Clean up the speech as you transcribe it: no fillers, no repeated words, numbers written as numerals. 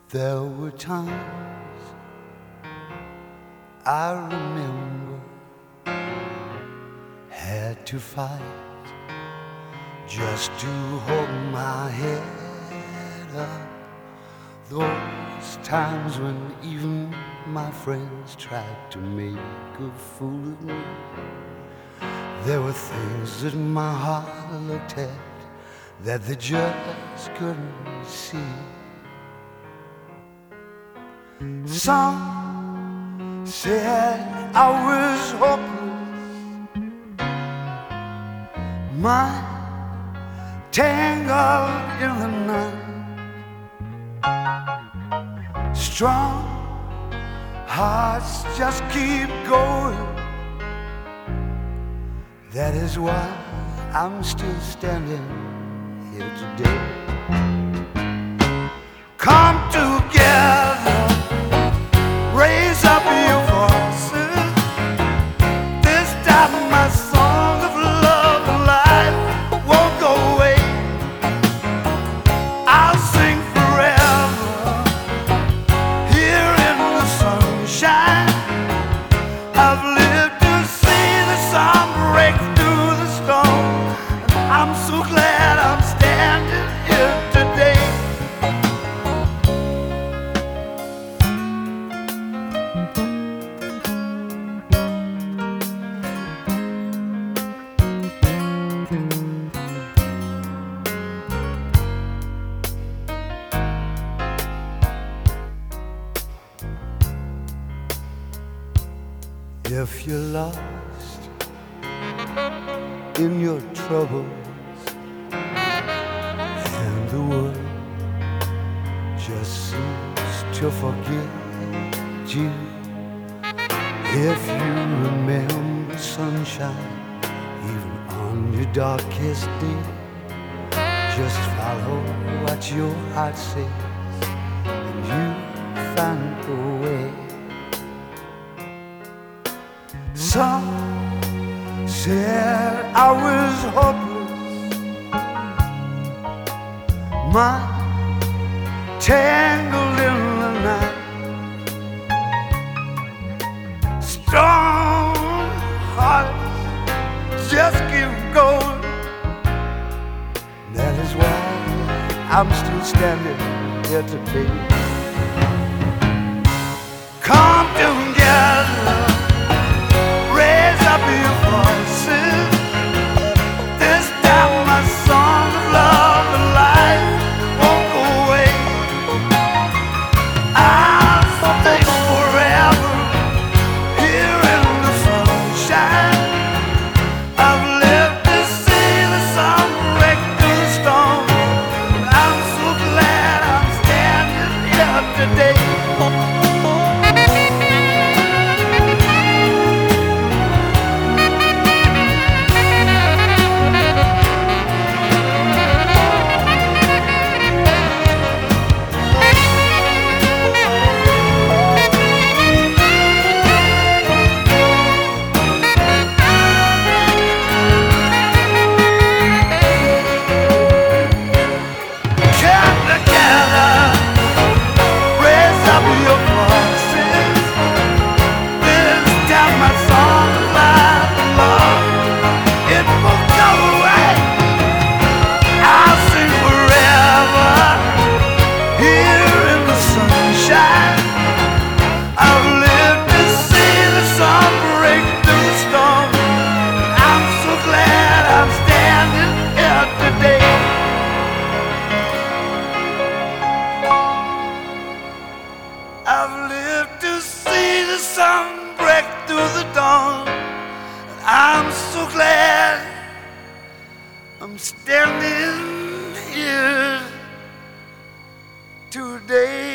There were times I remember had to fight just to hold my head up. Those times when even my friends tried to make a fool of me. There were things that my heart looked at that they just couldn't see. Some said I was hopeless, mine tangled in the night. Strong hearts just keep going. That is why I'm still standing here today. Come together, raise up your voices. This time my song of love and life won't go away. I'll sing forever here in the sunshine. I've lived to see the sun break through the storm, and I'm so glad I'm standing here today. If you're lost in your troubles and the world just seems to forget you, if you remember sunshine even on your darkest day, just follow what your heart says and you find a way. Some said I was hopeless, mine tangled in the night. Strong hearts just keep going. That is why I'm still standing here today. Come together, raise up your voices. This time my song of love and life won't go away. I'll stay forever here in the sunshine. I've lived to see the sun break through the storm. I'm so glad I'm standing here today. I've lived to see the sun break through the dawn. I'm so glad I'm standing here today.